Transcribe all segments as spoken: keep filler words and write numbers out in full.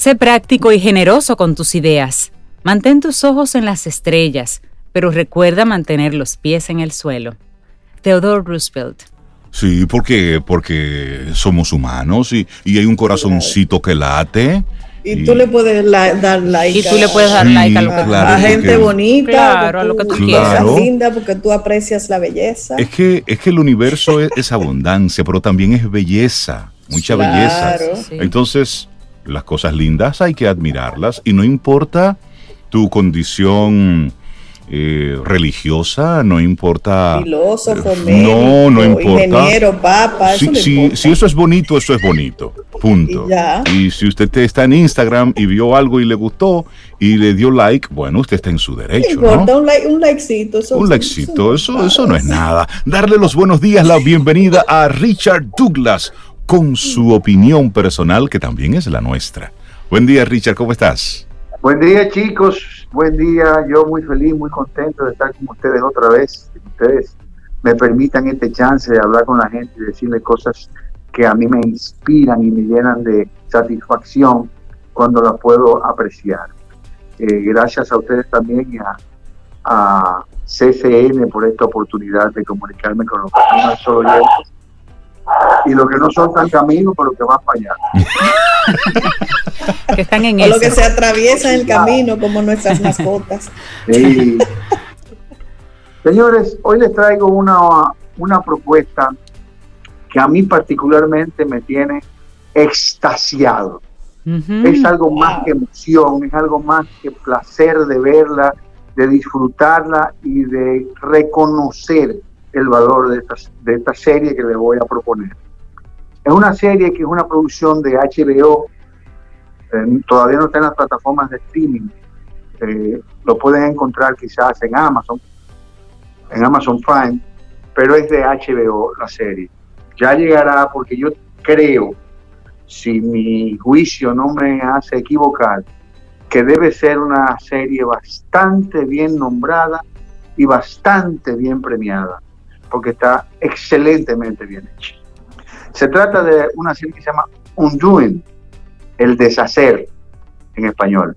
Sé práctico y generoso con tus ideas. Mantén tus ojos en las estrellas, pero recuerda mantener los pies en el suelo. Theodore Roosevelt. Sí, porque, porque somos humanos y, y hay un corazoncito que late. Y, y tú le puedes la, dar like. Y tú le puedes dar sí, like a lo que a, claro, a gente porque, bonita, claro, a lo que tú claro. quieras. Linda, porque tú aprecias la belleza. Es que, es que el universo es, es abundancia, pero también es belleza, mucha claro. belleza. Sí. Entonces, las cosas lindas hay que admirarlas y no importa tu condición eh, religiosa, no importa. Filósofo, eh, médico, no, no importa. Ingeniero, papa, si, eso no si, importa. si eso es bonito, eso es bonito. Punto. Y, ya. y si usted te está en Instagram y vio algo y le gustó y le dio like, bueno, usted está en su derecho, no importa, ¿no? un, like, un likecito. Eso, Un likecito, eso, eso, eso no es nada. Darle los buenos días, la bienvenida a Richard Douglas con su opinión personal, que también es la nuestra. Buen día, Richard, ¿cómo estás? Buen día, chicos. Buen día. Yo muy feliz, muy contento de estar con ustedes otra vez. Que ustedes me permitan este chance de hablar con la gente y decirle cosas que a mí me inspiran y me llenan de satisfacción cuando las puedo apreciar. Eh, gracias a ustedes también y a, a C C N por esta oportunidad de comunicarme con los que no son oyentes y los que no son tan caminos, pero que van para allá. Que están en o eso. lo que se atraviesa en el camino, como nuestras mascotas. Sí. Señores, hoy les traigo una, una propuesta que a mí particularmente me tiene extasiado. Uh-huh. Es algo más que emoción, es algo más que placer de verla, de disfrutarla y de reconocer el valor de esta, de esta serie que les voy a proponer. Es una serie que es una producción de H B O, eh, todavía no está en las plataformas de streaming, eh, lo pueden encontrar quizás en Amazon, en Amazon Prime, pero es de H B O la serie. Ya llegará, porque yo creo, si mi juicio no me hace equivocar, que debe ser una serie bastante bien nombrada y bastante bien premiada, porque está excelentemente bien hecha. Se trata de una serie que se llama Undoing, el deshacer en español.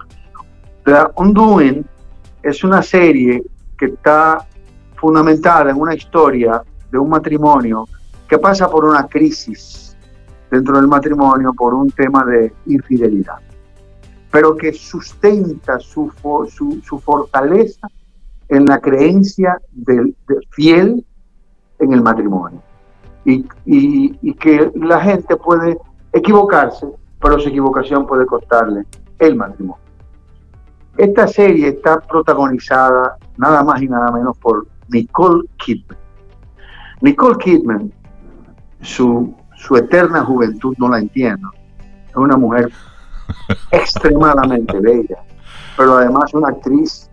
La Undoing es una serie que está fundamentada en una historia de un matrimonio que pasa por una crisis dentro del matrimonio por un tema de infidelidad, pero que sustenta su, su, su fortaleza en la creencia del, de fiel en el matrimonio. Y, y, y que la gente puede equivocarse, pero su equivocación puede costarle el matrimonio. Esta serie está protagonizada nada más y nada menos por Nicole Kidman. Nicole Kidman, su, su eterna juventud no la entiendo. Es una mujer extremadamente bella, pero además una actriz.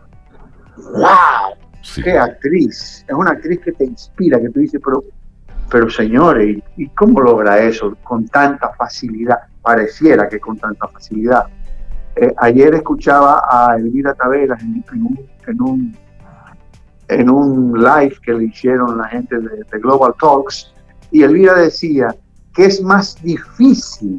¡Wow! Sí. ¡Qué actriz! Es una actriz que te inspira, que tú dices, pero, pero señores, ¿y, ¿y cómo logra eso con tanta facilidad? Pareciera que con tanta facilidad. Eh, ayer escuchaba a Elvira Taveras en, en, un, en, un, en un live que le hicieron la gente de, de Global Talks, y Elvira decía que es más difícil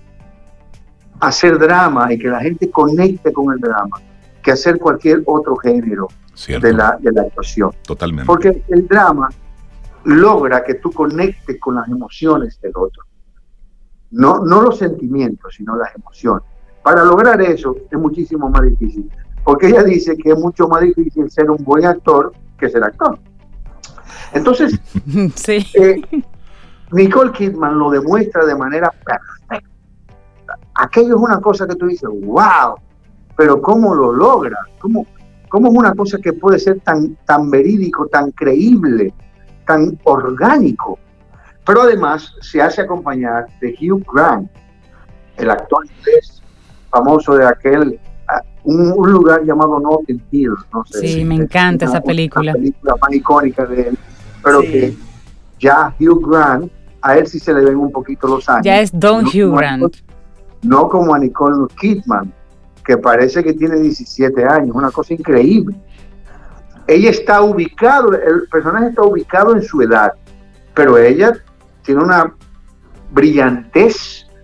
hacer drama y que la gente conecte con el drama que hacer cualquier otro género de la, de la actuación. Totalmente. Porque el drama logra que tú conectes con las emociones del otro. No, no los sentimientos, sino las emociones. Para lograr eso es muchísimo más difícil. Porque ella dice que es mucho más difícil ser un buen actor que ser actor. Entonces, sí. eh, Nicole Kidman lo demuestra de manera perfecta. Aquello es una cosa que tú dices, wow, pero ¿cómo lo logra? ¿Cómo, cómo es una cosa que puede ser tan, tan verídico, tan creíble, tan orgánico? Pero además se hace acompañar de Hugh Grant, el actor inglés famoso de aquel, un, un lugar llamado Notting Hill. No sé, sí, me encanta una, esa película. Una película más icónica de él, pero sí. que ya Hugh Grant, a él sí se le ven un poquito los años. Ya es Don no Hugh Grant. Nicole, no como a Nicole Kidman, que parece que tiene diecisiete años, una cosa increíble. Ella está ubicado, el personaje está ubicado en su edad, pero ella tiene una brillantez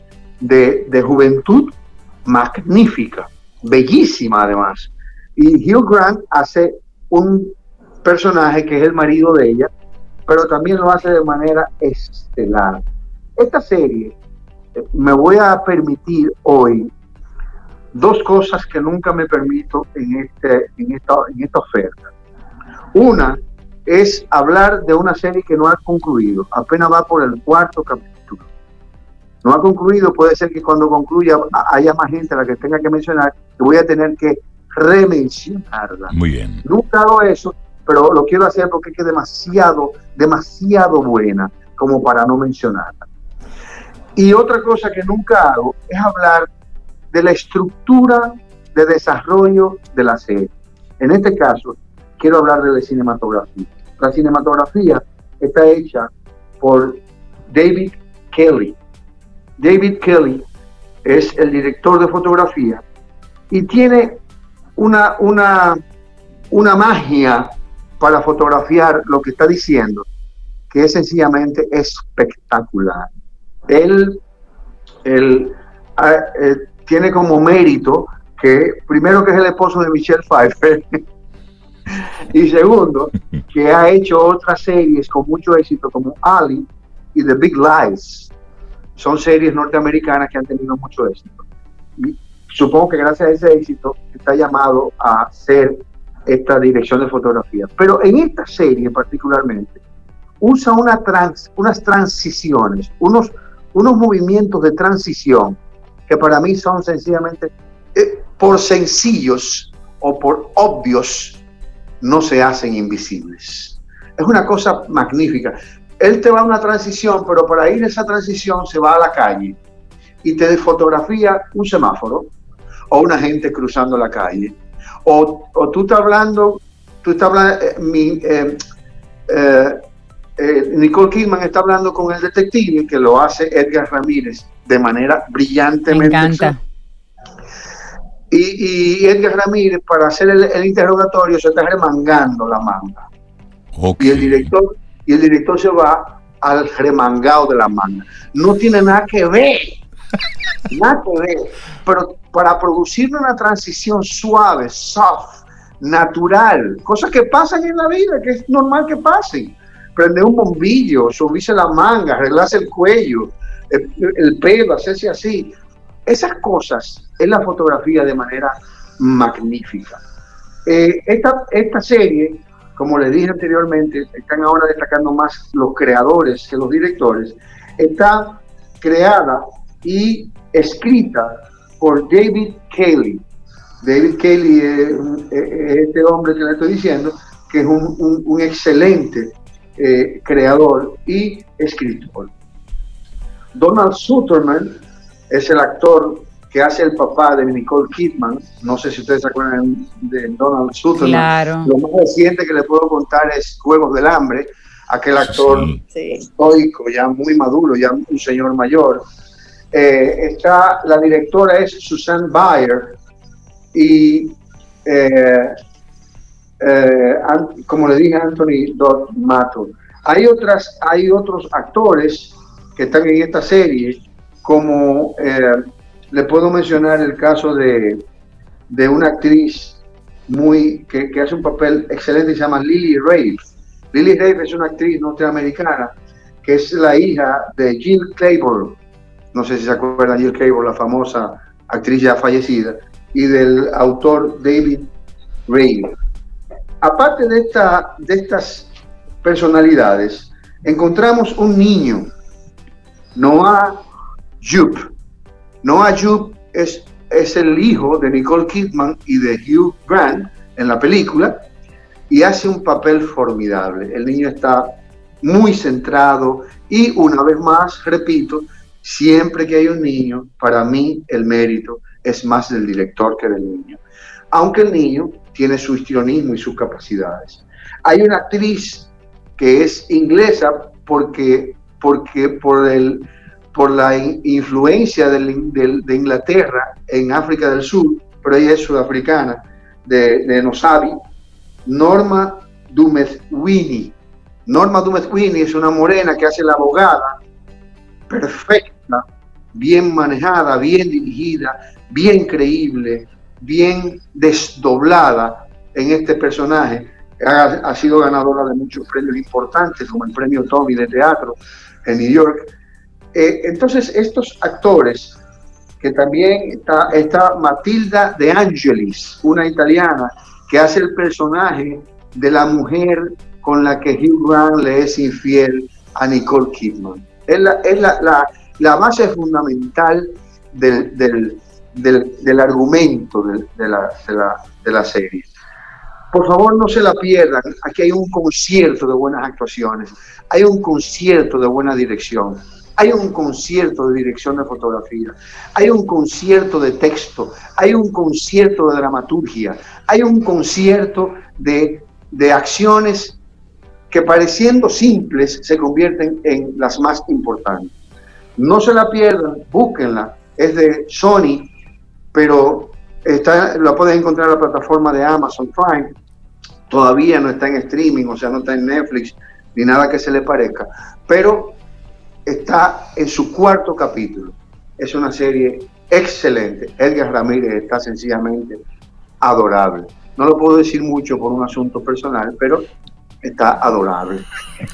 de, de juventud magnífica, bellísima además. Y Hugh Grant hace un personaje que es el marido de ella, pero también lo hace de manera estelar. Esta serie, me voy a permitir hoy dos cosas que nunca me permito en, este, en, esta, en esta oferta. Una es hablar de una serie que no ha concluido, apenas va por el cuarto capítulo. No ha concluido, puede ser que cuando concluya haya más gente a la que tenga que mencionar, que voy a tener que remencionarla. Muy bien. Nunca hago eso, pero lo quiero hacer porque es que es demasiado, demasiado buena como para no mencionarla. Y otra cosa que nunca hago es hablar de la estructura de desarrollo de la serie. En este caso, quiero hablar de la cinematografía. La cinematografía está hecha por David Kelly. David Kelly es el director de fotografía y tiene una, una, una magia para fotografiar lo que está diciendo, que es sencillamente espectacular. Él, él eh, tiene como mérito que, primero, que es el esposo de Michelle Pfeiffer, y segundo, que ha hecho otras series con mucho éxito como Ali y The Big Lies. Son series norteamericanas que han tenido mucho éxito. Y supongo que gracias a ese éxito está llamado a hacer esta dirección de fotografía. Pero en esta serie particularmente usa una trans, unas transiciones, unos, unos movimientos de transición que para mí son sencillamente, eh, por sencillos o por obvios, no se hacen invisibles. Es una cosa magnífica. Él te va a una transición, pero para ir a esa transición se va a la calle y te fotografía un semáforo o una gente cruzando la calle. O, o tú estás hablando, tú estás hablando, eh, mi, eh, eh, eh, Nicole Kidman está hablando con el detective, que lo hace Edgar Ramírez de manera brillantemente. Me encanta. Y, y Edgar Ramírez, para hacer el, el interrogatorio, se está remangando la manga. Okay. Y el director y el director se va al remangado de la manga. No tiene nada que ver, nada que ver. Pero para producir una transición suave, soft, natural, cosas que pasan en la vida, que es normal que pasen. Prender un bombillo, subirse la manga, arreglarse el cuello, el, el pelo, hacerse así. Esas cosas es la fotografía de manera magnífica. Eh, esta, esta serie, como les dije anteriormente, están ahora destacando más los creadores que los directores. Está creada y escrita por David Kelly. David Kelly es, es este hombre que le estoy diciendo, que es un, un, un excelente eh, creador y escritor. Donald Sutherland es el actor que hace el papá de Nicole Kidman. No sé si ustedes se acuerdan de Donald Sutherland. Claro. Lo más reciente que les puedo contar es Juegos del Hambre, aquel actor Sí. estoico, ya muy maduro, ya un señor mayor. Eh, está, la directora es Susanne Bier y eh, eh, como le dije, Anthony Dodd Mato. Hay, otras, hay otros actores que están en esta serie, como eh, le puedo mencionar el caso de, de una actriz muy que, que hace un papel excelente y se llama Lily Rabe. Lily Rabe es una actriz norteamericana que es la hija de Jill Clayburgh. No sé si se acuerdan, Jill Clayburgh, la famosa actriz ya fallecida, y del autor David Rabe. Aparte de, esta, de estas personalidades, encontramos un niño, Noah Jupe. Noah Jupe es, es el hijo de Nicole Kidman y de Hugh Grant en la película y hace un papel formidable. El niño está muy centrado y, una vez más, repito, siempre que hay un niño, para mí el mérito es más del director que del niño, aunque el niño tiene su histrionismo y sus capacidades. Hay una actriz que es inglesa porque, porque por, el, por la influencia del, del, de Inglaterra en África del Sur, pero ella es sudafricana, de, de Nosabi, Norma Dumet-Winnie. Norma Dumet-Winnie es una morena que hace la abogada perfecta bien manejada, bien dirigida, bien creíble, bien desdoblada en este personaje. Ha, ha sido ganadora de muchos premios importantes, como el premio Tony de teatro en New York. Eh, entonces, estos actores, que también está, está Matilda De Angelis, una italiana, que hace el personaje de la mujer con la que Hugh Grant le es infiel a Nicole Kidman. Es la, es la, la, la base fundamental del, del, del, del argumento de, de, la, de, la, de la serie. Por favor, no se la pierdan. Aquí hay un concierto de buenas actuaciones, hay un concierto de buena dirección, hay un concierto de dirección de fotografía, hay un concierto de texto, hay un concierto de dramaturgia, hay un concierto de, de acciones que, pareciendo simples, se convierten en las más importantes. No se la pierdan, búsquenla. Es de Sony, pero está, la puedes encontrar en la plataforma de Amazon Prime. Todavía no está en streaming, o sea, no está en Netflix, ni nada que se le parezca, pero está en su cuarto capítulo. Es una serie excelente. Edgar Ramírez está sencillamente adorable. No lo puedo decir mucho por un asunto personal, pero está adorable.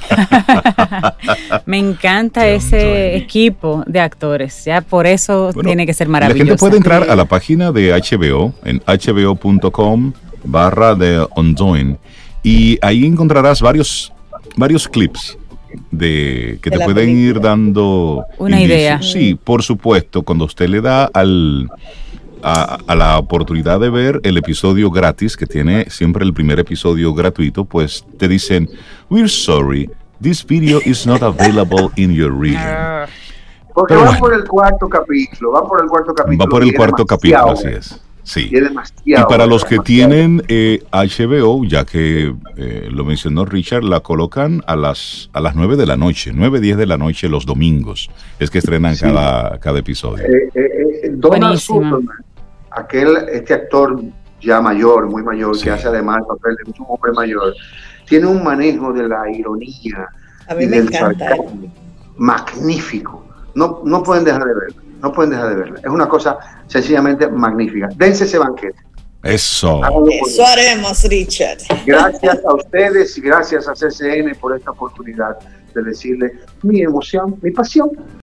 Me encanta ese equipo de actores, ya por eso bueno, tiene que ser maravilloso. La gente puede entrar a la página de H B O en h b o punto com barra de Undoing y ahí encontrarás varios varios clips de que de te pueden película. Ir dando una indicios. Idea. Sí, por supuesto, cuando usted le da al A, a la oportunidad de ver el episodio gratis, que tiene siempre el primer episodio gratuito, pues te dicen, we're sorry, this video is not available in your region. Porque Pero va bueno. por el cuarto capítulo, va por el cuarto capítulo. Va por el cuarto capítulo, así es. Sí. Y, y para los que demasiado. tienen eh, H B O, ya que eh, lo mencionó Richard, la colocan a las a las nueve de la noche, nueve, diez de la noche los domingos. Es que estrenan sí. cada, cada episodio. Eh, eh, eh, Donald Sutherland, aquel, este actor ya mayor, muy mayor, sí. que hace además el papel de un hombre mayor, tiene un manejo de la ironía a mí y me del encanta. sarcasmo magnífico. No, no pueden dejar de verlo. No pueden dejar de verla. Es una cosa sencillamente magnífica. Dense ese banquete. Eso. Eso haremos, Richard. Gracias a ustedes y gracias a C C N por esta oportunidad de decirle mi emoción, mi pasión